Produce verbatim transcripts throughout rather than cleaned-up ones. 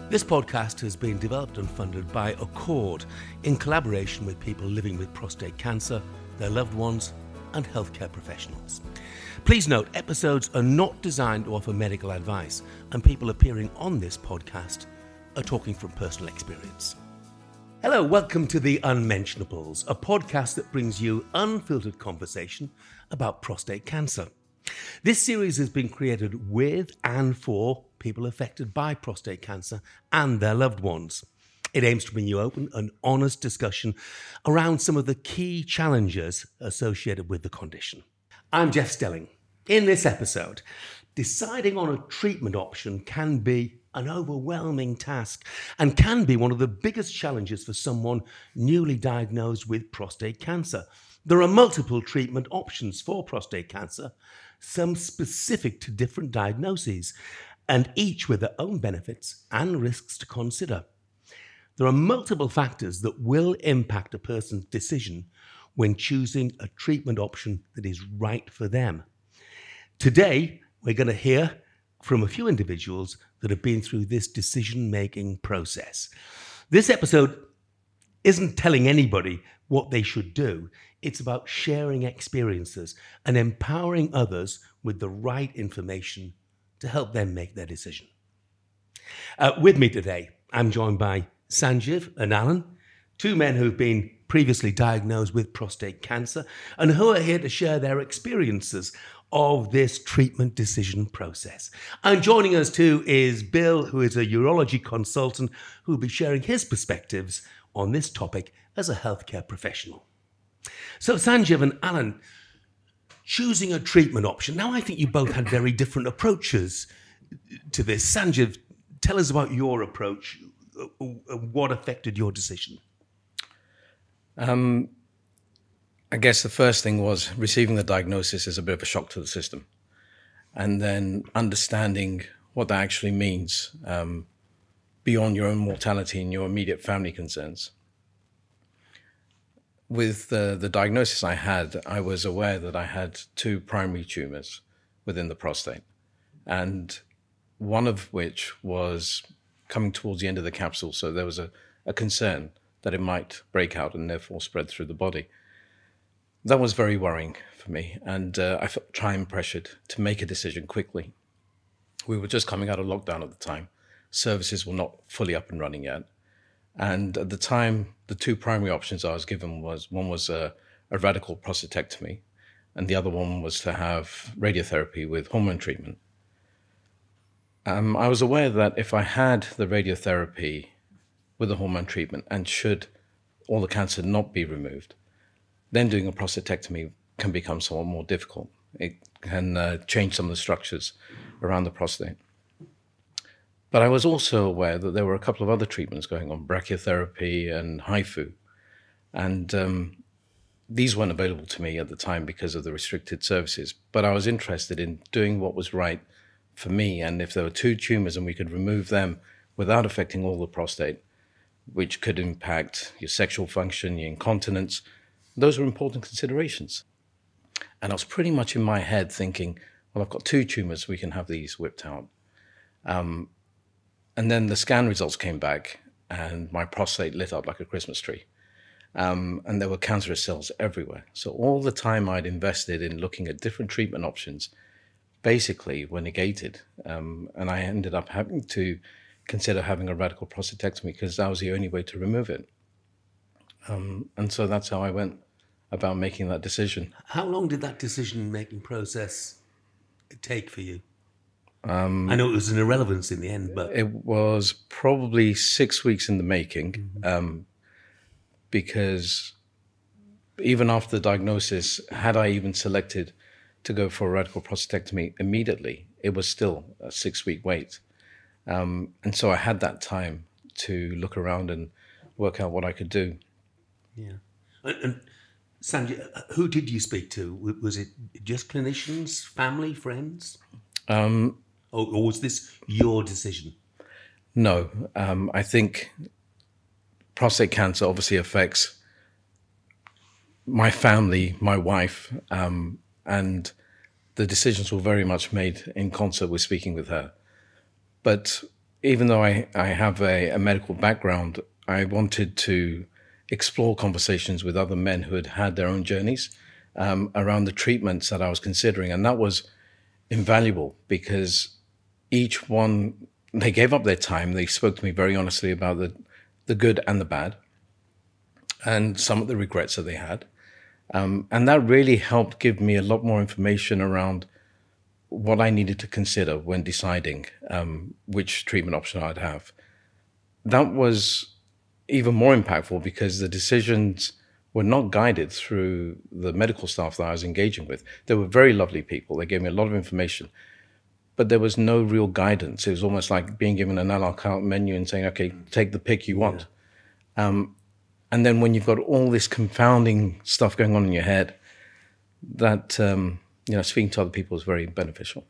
This podcast has been developed and funded by Accord in collaboration with people living with prostate cancer, their loved ones, and healthcare professionals. Please note, episodes are not designed to offer medical advice, and people appearing on this podcast are talking from personal experience. Hello, welcome to The Unmentionables, a podcast that brings you unfiltered conversation about prostate cancer. This series has been created with and for people affected by prostate cancer and their loved ones. It aims to bring you open and honest discussion around some of the key challenges associated with the condition. I'm Jeff Stelling. In this episode, deciding on a treatment option can be an overwhelming task and can be one of the biggest challenges for someone newly diagnosed with prostate cancer. There are multiple treatment options for prostate cancer, some specific to different diagnoses, and each with their own benefits and risks to consider. There are multiple factors that will impact a person's decision when choosing a treatment option that is right for them. Today, we're going to hear from a few individuals that have been through this decision-making process. This episode isn't telling anybody what they should do. It's about sharing experiences and empowering others with the right information to help them make their decision. Uh, with me today, I'm joined by Sanjeev and Alan, two men who've been previously diagnosed with prostate cancer and who are here to share their experiences of this treatment decision process. And joining us too is Bill, who is a urology consultant who will be sharing his perspectives on this topic as a healthcare professional. So Sanjeev and Alan, choosing a treatment option. Now, I think you both had very different approaches to this. Sanjeev, tell us about your approach. What affected your decision? Um, I guess the first thing was receiving the diagnosis is a bit of a shock to the system. And then understanding what that actually means um, beyond your own mortality and your immediate family concerns. With the, the diagnosis I had, I was aware that I had two primary tumors within the prostate, and one of which was coming towards the end of the capsule. So there was a, a concern that it might break out and therefore spread through the body. That was very worrying for me, and uh, I felt time pressured to make a decision quickly. We were just coming out of lockdown at the time. Services were not fully up and running yet. And at the time, the two primary options I was given was, one was a, a radical prostatectomy, and the other one was to have radiotherapy with hormone treatment. Um, I was aware that if I had the radiotherapy with the hormone treatment, and should all the cancer not be removed, then doing a prostatectomy can become somewhat more difficult. It can uh, change some of the structures around the prostate. But I was also aware that there were a couple of other treatments going on, brachytherapy and HIFU. And um, these weren't available to me at the time because of the restricted services. But I was interested in doing what was right for me. And if there were two tumors and we could remove them without affecting all the prostate, which could impact your sexual function, your incontinence, those were important considerations. And I was pretty much in my head thinking, well, I've got two tumors, we can have these whipped out. Um, And then the scan results came back and my prostate lit up like a Christmas tree. Um, and there were cancerous cells everywhere. So all the time I'd invested in looking at different treatment options basically were negated. Um, and I ended up having to consider having a radical prostatectomy because that was the only way to remove it. Um, and so that's how I went about making that decision. How long did that decision-making process take for you? Um, I know it was an irrelevance in the end, but... It was probably six weeks in the making, mm-hmm. um, because even after the diagnosis, had I even selected to go for a radical prostatectomy immediately, it was still a six-week wait. Um, and so I had that time to look around and work out what I could do. Yeah. And, and Sanjay, who did you speak to? Was it just clinicians, family, friends? Um... Or, or was this your decision? No, um, I think prostate cancer obviously affects my family, my wife, um, and the decisions were very much made in concert with speaking with her. But even though I, I have a, a medical background, I wanted to explore conversations with other men who had had their own journeys um, around the treatments that I was considering. And that was invaluable because each one, they gave up their time. They spoke to me very honestly about the, the good and the bad and some of the regrets that they had. Um, and that really helped give me a lot more information around what I needed to consider when deciding um, which treatment option I'd have. That was even more impactful because the decisions were not guided through the medical staff that I was engaging with. They were very lovely people. They gave me a lot of information, but there was no real guidance. It was almost like being given an a la carte menu and saying, okay, take the pick you want. Yeah. Um, and then when you've got all this confounding stuff going on in your head, that, um, you know, speaking to other people is very beneficial.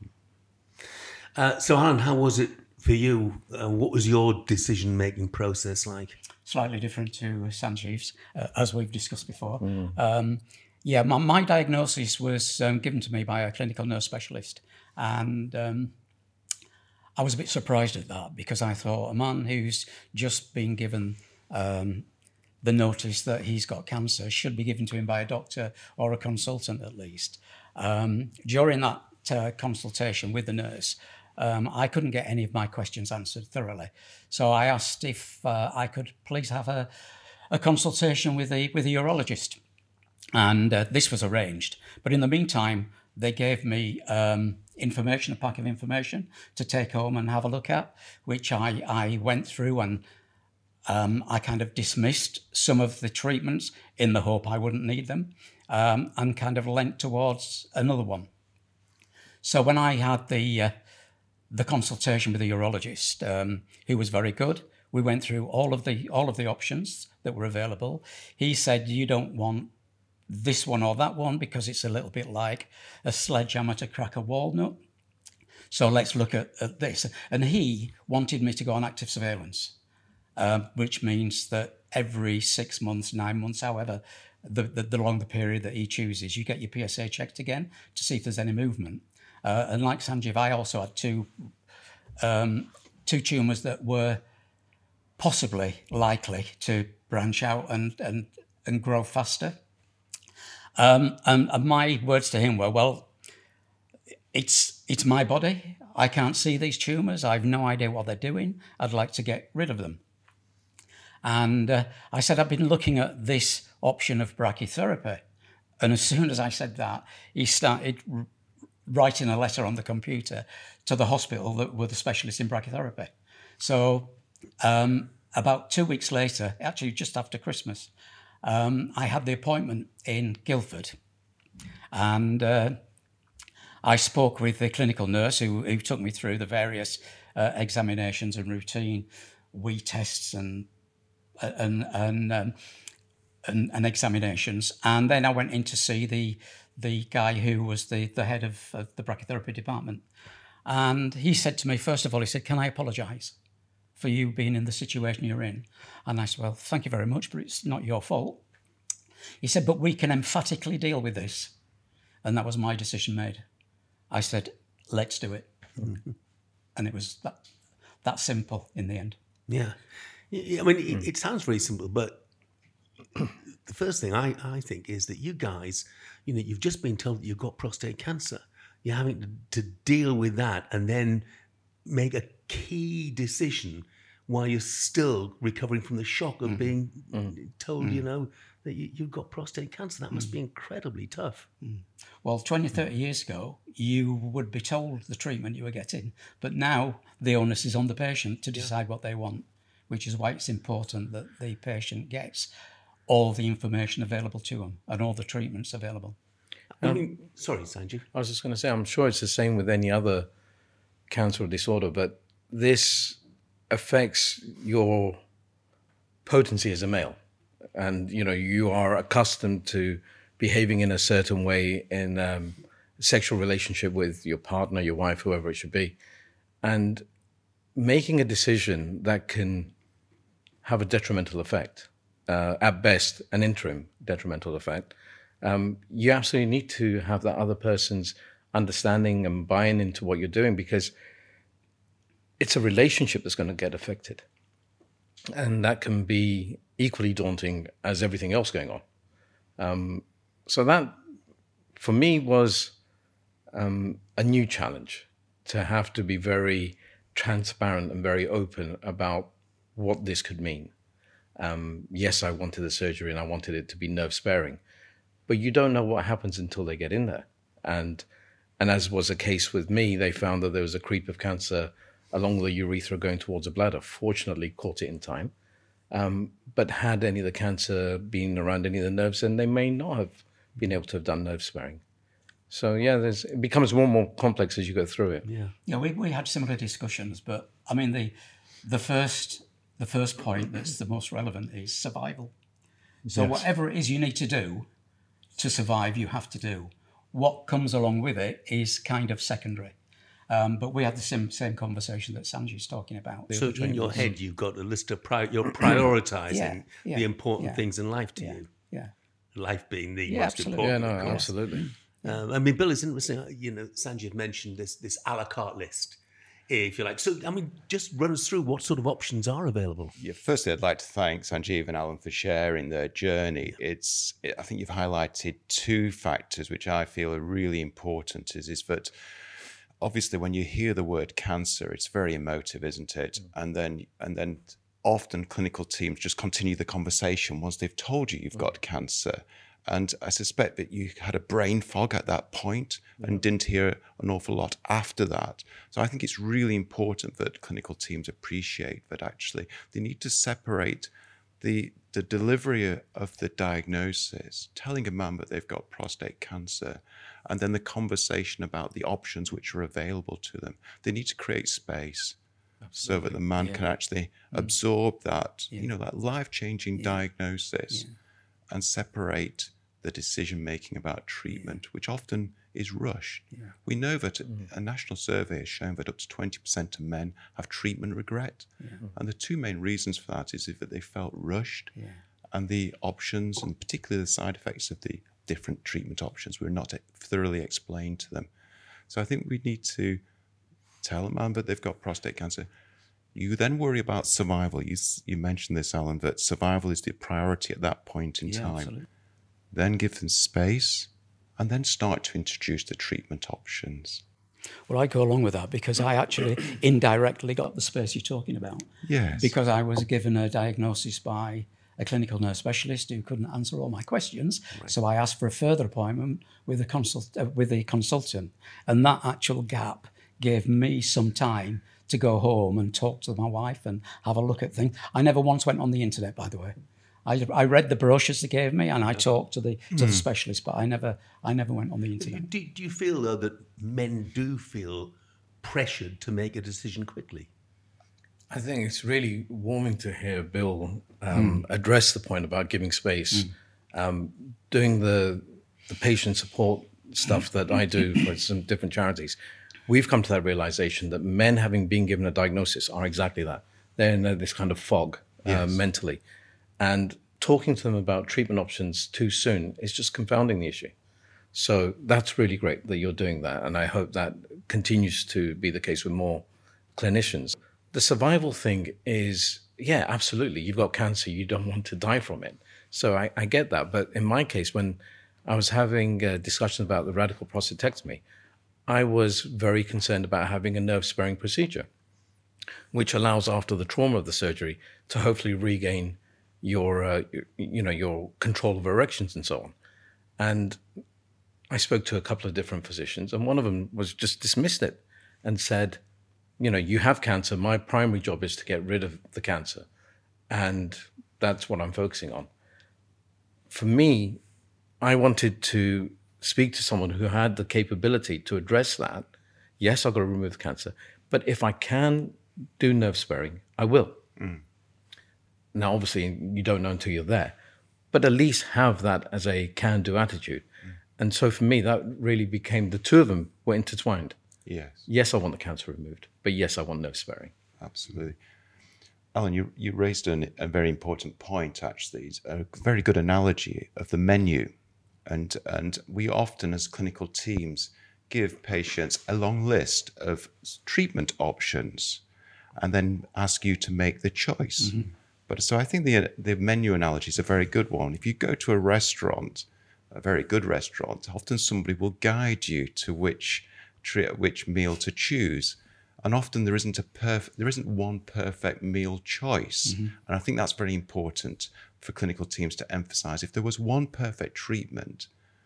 Uh, so, Alan, how was it for you? Uh, what was your decision-making process like? Slightly different to Sanjeev's, uh, as we've discussed before. Mm. Um, yeah, my, my diagnosis was um, given to me by a clinical nurse specialist. And um, I was a bit surprised at that because I thought a man who's just been given um, the notice that he's got cancer should be given to him by a doctor or a consultant at least. Um, during that uh, consultation with the nurse, Um, I couldn't get any of my questions answered thoroughly. So I asked if uh, I could please have a, a consultation with a, with a urologist. And uh, this was arranged. But in the meantime, they gave me um, information, a pack of information to take home and have a look at, which I, I went through and um, I kind of dismissed some of the treatments in the hope I wouldn't need them um, and kind of leant towards another one. So when I had the... Uh, the consultation with the urologist, um, who was very good. We went through all of the all of the options that were available. He said, you don't want this one or that one because it's a little bit like a sledgehammer to crack a walnut. So let's look at, at this. And he wanted me to go on active surveillance, uh, which means that every six months, nine months, however, the, the, the longer period that he chooses, you get your P S A checked again to see if there's any movement. Uh, and like Sanjeev, I also had two um, two tumours that were possibly likely to branch out and and, and grow faster. Um, and, and my words to him were, well, it's it's my body. I can't see these tumours. I have no idea what they're doing. I'd like to get rid of them. And uh, I said, I've been looking at this option of brachytherapy. And as soon as I said that, he started writing a letter on the computer to the hospital that were the specialists in brachytherapy. So um, about two weeks later, actually just after Christmas, um, I had the appointment in Guildford. And uh, I spoke with the clinical nurse who, who took me through the various uh, examinations and routine wee tests and and and, um, and and examinations. And then I went in to see the the guy who was the, the head of, of the brachytherapy department. And he said to me, first of all, he said, can I apologise for you being in the situation you're in? And I said, well, thank you very much, but it's not your fault. He said, but we can emphatically deal with this. And that was my decision made. I said, let's do it. Mm-hmm. And it was that, that simple in the end. Yeah. I mean, it, it sounds very simple, but the first thing I, I think is that you guys, you know, you've just been told that you've got prostate cancer. You're having to, to deal with that and then make a key decision while you're still recovering from the shock of mm. being mm. told, mm. you know, that you, you've got prostate cancer. That must mm. be incredibly tough. Mm. Well, twenty, thirty years ago, you would be told the treatment you were getting. But now the onus is on the patient to decide yeah. what they want, which is why it's important that the patient gets all the information available to them and all the treatments available. Um, I mean, sorry, Sanjeev. I was just going to say, I'm sure it's the same with any other cancer or disorder, but this affects your potency as a male. And, you know, you are accustomed to behaving in a certain way in um, sexual relationship with your partner, your wife, whoever it should be. And making a decision that can have a detrimental effect, uh, at best, an interim detrimental effect, um, you absolutely need to have that other person's understanding and buying into what you're doing, because it's a relationship that's going to get affected. And that can be equally daunting as everything else going on. Um, so that, for me, was um, a new challenge, to have to be very transparent and very open about what this could mean. Um, yes, I wanted the surgery and I wanted it to be nerve sparing, but you don't know what happens until they get in there. And and as was the case with me, they found that there was a creep of cancer along the urethra going towards the bladder. Fortunately, caught it in time. Um, but had any of the cancer been around any of the nerves, then they may not have been able to have done nerve sparing. So yeah, there's, it becomes more and more complex as you go through it. Yeah, yeah. We, we had similar discussions, but I mean the the first the first point that's the most relevant is survival. So yes. Whatever it is you need to do to survive, you have to do. What comes along with it is kind of secondary. Um, but we had the same same conversation that Sanjiv's talking about. So in your head, you've got a list of pri- you're prioritising yeah, yeah, the important yeah, things in life to yeah, you. Yeah, life being the yeah, most absolutely. important. Yeah, no, absolutely. Um, I mean, Bill, it's interesting. You know, Sanjiv mentioned this this a la carte list, if you like. So, I mean, just run us through what sort of options are available. Yeah, firstly, I'd like to thank Sanjiv and Alan for sharing their journey. It's, I think you've highlighted two factors which I feel are really important. Is is that obviously when you hear the word cancer, it's very emotive, isn't it? Mm. And then and then often clinical teams just continue the conversation once they've told you you've mm. got cancer. And I suspect that you had a brain fog at that point yeah. and didn't hear an awful lot after that. So I think it's really important that clinical teams appreciate that actually they need to separate the the delivery of the diagnosis, telling a man that they've got prostate cancer, and then the conversation about the options which are available to them. They need to create space Absolutely. So that the man yeah. can actually mm. absorb that, yeah. you know, that life-changing yeah. diagnosis. Yeah. And separate the decision-making about treatment, yeah. which often is rushed. Yeah. We know that mm. a national survey has shown that up to twenty percent of men have treatment regret. Yeah. And the two main reasons for that is that they felt rushed yeah. and the options, and particularly the side effects of the different treatment options, were not thoroughly explained to them. So I think we need to tell a man that they've got prostate cancer. You then worry about survival. You you mentioned this, Alan, that survival is the priority at that point in yeah, time. Absolutely. Then give them space and then start to introduce the treatment options. Well, I go along with that because I actually indirectly got the space you're talking about. Yes. Because I was given a diagnosis by a clinical nurse specialist who couldn't answer all my questions. Right. So I asked for a further appointment with a consult uh, with a consultant. And that actual gap gave me some time to go home and talk to my wife and have a look at things. I never once went on the internet, by the way. I, I read the brochures they gave me and I talked to the to mm. the specialist, but I never I never went on the internet. Do, do you feel, though, that men do feel pressured to make a decision quickly? I think it's really warming to hear Bill um, mm. address the point about giving space. Mm. Um, doing the, the patient support stuff that I do for some different charities, we've come to that realization that men, having been given a diagnosis, are exactly that. They're in this kind of fog uh, yes. mentally. And talking to them about treatment options too soon is just confounding the issue. So that's really great that you're doing that. And I hope that continues to be the case with more clinicians. The survival thing is, yeah, absolutely. You've got cancer. You don't want to die from it. So I, I get that. But in my case, when I was having a discussion about the radical prostatectomy, I was very concerned about having a nerve-sparing procedure, which allows, after the trauma of the surgery, to hopefully regain your, uh, your, you know, your control of erections and so on. And I spoke to a couple of different physicians, and one of them was just dismissed it and said, you know, you have cancer. My primary job is to get rid of the cancer, and that's what I'm focusing on. For me, I wanted to speak to someone who had the capability to address that. Yes, I've got to remove the cancer, but if I can do nerve sparing, I will. Mm. Now, obviously, you don't know until you're there, but at least have that as a can-do attitude. Mm. And so for me, that really became, the two of them were intertwined. Yes. Yes, I want the cancer removed, but yes, I want nerve sparing. Absolutely. Alan, you, you raised an, a very important point, actually. It's a very good analogy of the menu. And, and we often, as clinical teams, give patients a long list of treatment options. and then ask you to make the choice. Mm-hmm. But so I think the the menu analogy is a very good one. If you go to a restaurant, a very good restaurant, often somebody will guide you to which which meal to choose, and often there isn't a perf- there isn't one perfect meal choice. Mm-hmm. And I think that's very important for clinical teams to emphasize. If there was one perfect treatment,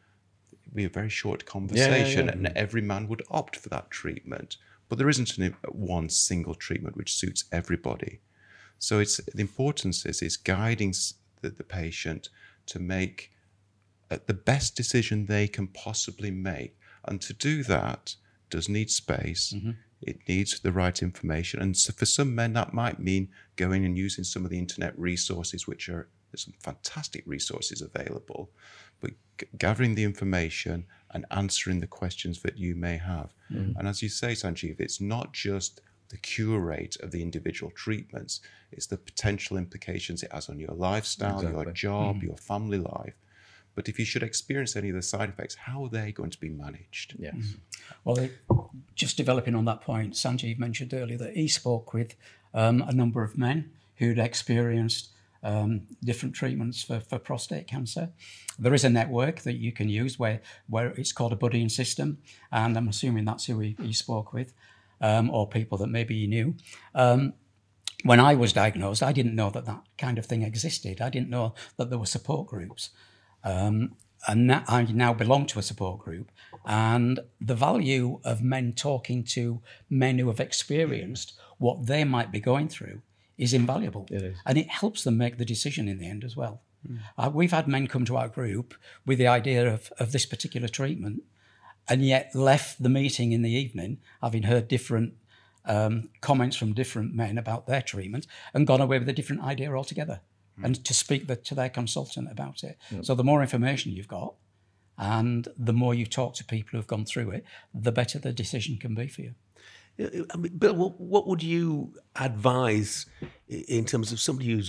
it'd be a very short conversation, yeah, yeah, yeah. and every man would opt for that treatment. But there isn't an, one single treatment which suits everybody. So it's the importance is is guiding the, the patient to make uh, the best decision they can possibly make, and to do that does need space. Mm-hmm. It needs the right information, and so for some men that might mean going and using some of the internet resources, which are there's some fantastic resources available, but g- gathering the information and answering the questions that you may have. Mm-hmm. And as you say, Sanjeev, it's not just the cure rate of the individual treatments, it's the potential implications it has on your lifestyle, exactly. your job, mm-hmm. your family life. But if you should experience any of the side effects, how are they going to be managed? Yes. Mm-hmm. Well, it, just developing on that point, Sanjeev mentioned earlier that he spoke with um, a number of men who'd experienced um, different treatments for, for prostate cancer. There is a network that you can use where, where it's called a buddying system, and I'm assuming that's who he, he spoke with, um, or people that maybe he knew. Um, when I was diagnosed, I didn't know that that kind of thing existed. I didn't know that there were support groups. Um, and that I now belong to a support group, and the value of men talking to men who have experienced what they might be going through is invaluable. It is. And it helps them make the decision in the end as well. Mm. Uh, we've had men come to our group with the idea of, of this particular treatment, and yet left the meeting in the evening having heard different um, comments from different men about their treatment and gone away with a different idea altogether. And to speak the, to their consultant about it. Yep. So the more information you've got and the more you talk to people who've gone through it, the better the decision can be for you. I mean, Bill, what, what would you advise in terms of somebody who's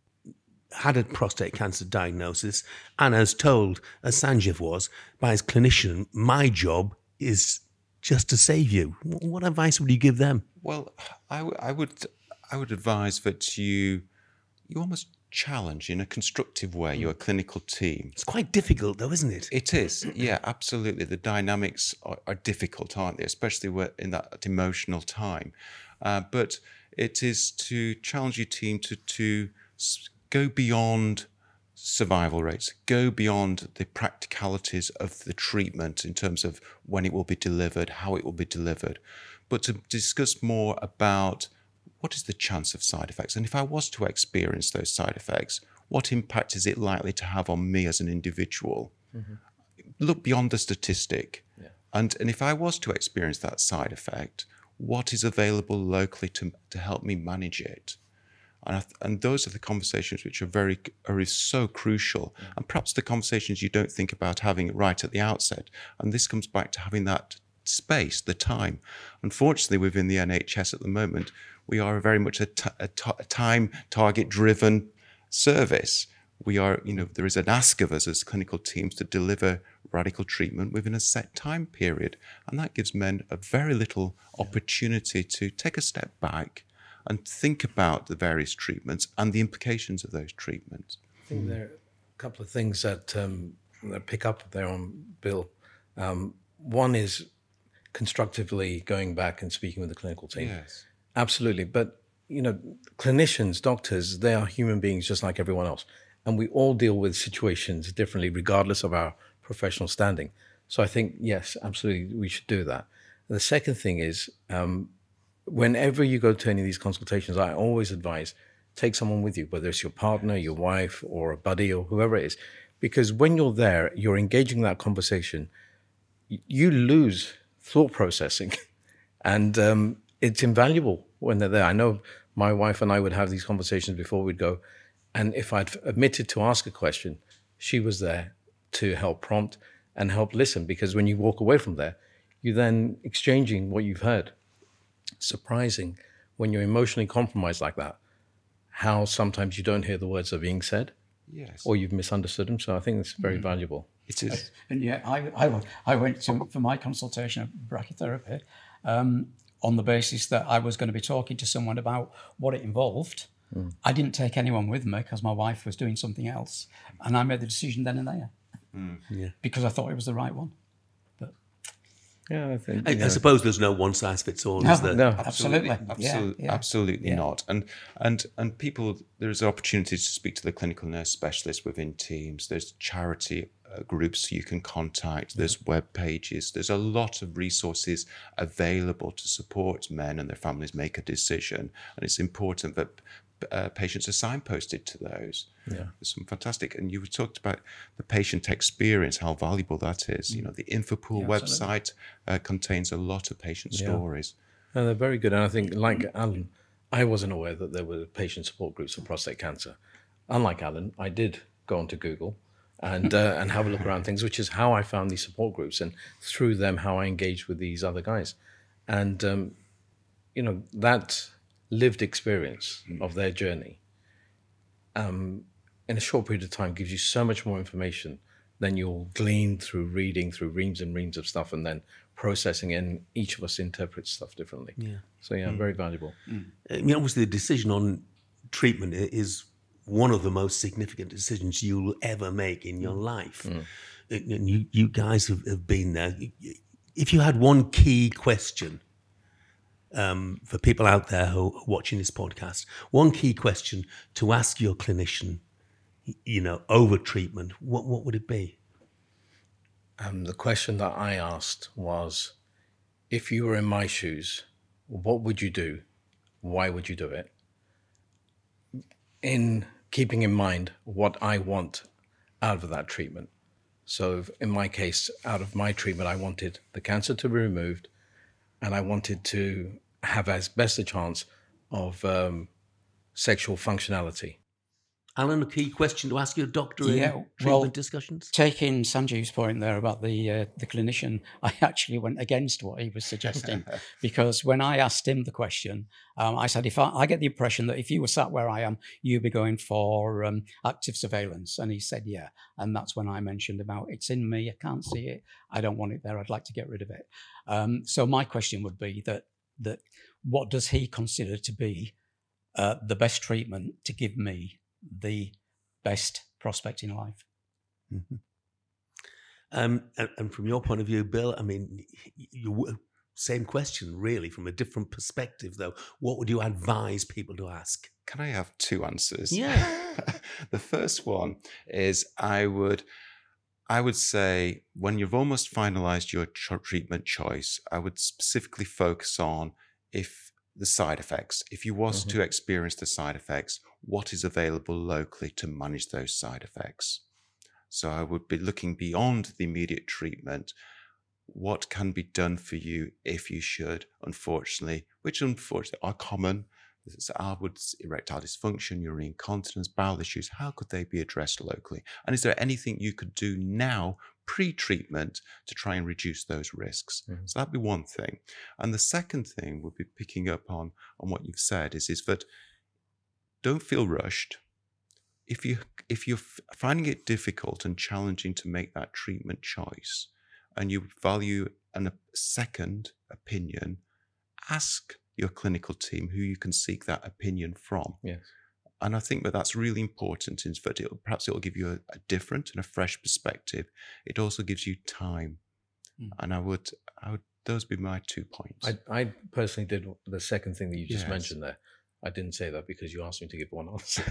had a prostate cancer diagnosis and has told, as Sanjeev was, by his clinician, my job is just to save you? What advice would you give them? Well, I, w- I would I would advise that you you almost challenge in a constructive way your clinical team. It's quite difficult though, isn't it? It is, yeah, absolutely. The dynamics are, are difficult, aren't they? Especially in that emotional time. Uh, but it is to challenge your team to, to go beyond survival rates, go beyond the practicalities of the treatment in terms of when it will be delivered, how it will be delivered, but to discuss more about what is the chance of side effects? And if I was to experience those side effects, what impact is it likely to have on me as an individual? Mm-hmm. Look beyond the statistic. Yeah. And, and if I was to experience that side effect, what is available locally to, to help me manage it? And, I th- and those are the conversations which are very are so crucial. Yeah. And perhaps the conversations you don't think about having right at the outset. And this comes back to having that space, the time. Unfortunately, within the N H S at the moment, we are very much a, t- a, t- a time target-driven service. We are, you know, there is an ask of us as clinical teams to deliver radical treatment within a set time period. And that gives men a very little opportunity to take a step back and think about the various treatments and the implications of those treatments. I think there are a couple of things that, um, that pick up there on Bill. Um, one is constructively going back and speaking with the clinical team. Yes. Absolutely. But, you know, clinicians, doctors, they are human beings just like everyone else. And we all deal with situations differently, regardless of our professional standing. So I think, yes, absolutely, we should do that. And the second thing is, um, whenever you go to any of these consultations, I always advise, take someone with you, whether it's your partner, your wife, or a buddy, or whoever it is. Because when you're there, you're engaging that conversation, you lose thought processing. And um, it's invaluable when they're there. I know my wife and I would have these conversations before we'd go. And if I'd admitted to ask a question, she was there to help prompt and help listen. Because when you walk away from there, you're then exchanging what you've heard. Surprising when you're emotionally compromised like that, how sometimes you don't hear the words that are being said. Yes. Or you've misunderstood them. So I think it's very mm. valuable. It is. And yeah, I, I, I went to, for my consultation of brachytherapy, um, on the basis that I was going to be talking to someone about what it involved. Mm. I didn't take anyone with me because my wife was doing something else. And I made the decision then and there mm. yeah. because I thought it was the right one. But yeah, I think. I, yeah. I suppose there's no one size fits all, no, is there? No, absolutely. Absolutely, absolutely, yeah, absolutely yeah. not. And and and people, there's opportunities to speak to the clinical nurse specialist within teams. There's charity uh, groups you can contact. There's yeah. web pages. There's a lot of resources available to support men and their families make a decision. And it's important that uh, patients are signposted to those. Yeah, there's some fantastic. And you talked about the patient experience, how valuable that is. Mm. You know, the InfoPool yeah, website uh, contains a lot of patient yeah. stories. And they're very good. And I think, like Alan, I wasn't aware that there were patient support groups for prostate cancer. Unlike Alan, I did go onto Google and uh, and have a look around things, which is how I found these support groups, and through them, how I engaged with these other guys. And, um, you know, that lived experience of their journey um, in a short period of time gives you so much more information than you'll glean through reading through reams and reams of stuff and then processing it, and each of us interprets stuff differently. Yeah. So, yeah, mm. very valuable. Mm. I mean, obviously, the decision on treatment is one of the most significant decisions you'll ever make in your life. Mm. And you, you guys have, have been there. If you had one key question um, for people out there who are watching this podcast, one key question to ask your clinician, you know, over treatment, what, what would it be? Um, the question that I asked was, if you were in my shoes, what would you do? Why would you do it? In keeping in mind what I want out of that treatment. So in my case, out of my treatment, I wanted the cancer to be removed, and I wanted to have as best a chance of um, sexual functionality. Alan, a key question to ask your doctor in yeah, treatment well, discussions? Taking Sanjeev's point there about the uh, the clinician, I actually went against what he was suggesting because when I asked him the question, um, I said, if I, I get the impression that if you were sat where I am, you'd be going for um, active surveillance. And he said, yeah. And that's when I mentioned about it's in me, I can't see it, I don't want it there, I'd like to get rid of it. Um, so my question would be that that what does he consider to be uh, the best treatment to give me the best prospect in life? Mm-hmm. Um, and, and from your point of view, Bill, I mean, you, same question really from a different perspective though. What would you advise people to ask? Can I have two answers? Yeah. The first one is I would I would say when you've almost finalized your ch- treatment choice, I would specifically focus on if the side effects. If you was mm-hmm. to experience the side effects, what is available locally to manage those side effects? So I would be looking beyond the immediate treatment. What can be done for you if you should, unfortunately, which unfortunately are common. It's outwards erectile dysfunction, urinary incontinence, bowel issues. How could they be addressed locally? And is there anything you could do now, pre-treatment, to try and reduce those risks? Mm-hmm. So that'd be one thing. And the second thing would be picking up on, on what you've said is, is that don't feel rushed. If, you, if you're finding it difficult and challenging to make that treatment choice, and you value an, a second opinion, ask your clinical team who you can seek that opinion from. Yes. And I think that that's really important, in that it'll, perhaps it'll give you a, a different and a fresh perspective. It also gives you time. Mm. And I would, I would, those would be my two points. I, I personally did the second thing that you just yes. mentioned there. I didn't say that because you asked me to give one answer.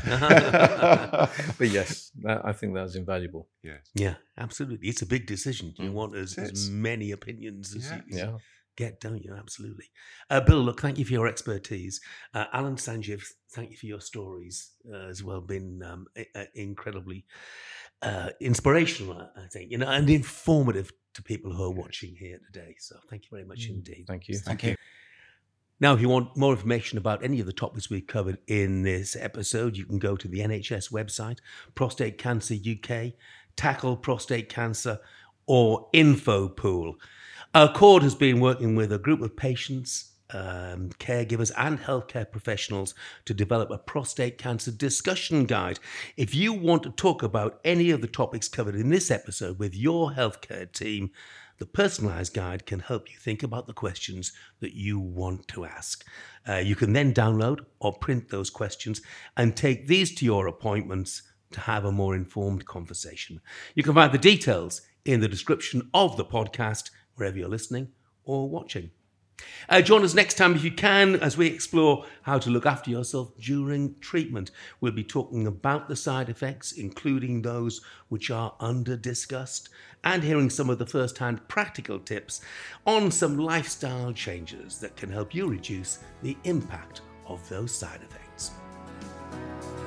But yes, that, I think that was invaluable. Yes. Yeah, absolutely. It's a big decision. You mm. want as, as many opinions as yeah. you yeah. get, don't you? Absolutely. Uh, Bill, look, thank you for your expertise. Uh, Alan, Sanjeev, thank you for your stories uh, as well. Been um, uh, incredibly uh, inspirational, I think, you know, and informative to people who are watching here today. So thank you very much mm. indeed. Thank you. Thank you. Now, if you want more information about any of the topics we've covered in this episode, you can go to the N H S website, Prostate Cancer U K, Tackle Prostate Cancer, or InfoPool. Accord has been working with a group of patients, um, caregivers and healthcare professionals to develop a prostate cancer discussion guide. If you want to talk about any of the topics covered in this episode with your healthcare team, The personalised guide can help you think about the questions that you want to ask. Uh, you can then download or print those questions and take these to your appointments to have a more informed conversation. You can find the details in the description of the podcast, wherever you're listening or watching. Uh, join us next time if you can as we explore how to look after yourself during treatment. We'll be talking about the side effects, including those which are under-discussed, and hearing some of the first-hand practical tips on some lifestyle changes that can help you reduce the impact of those side effects.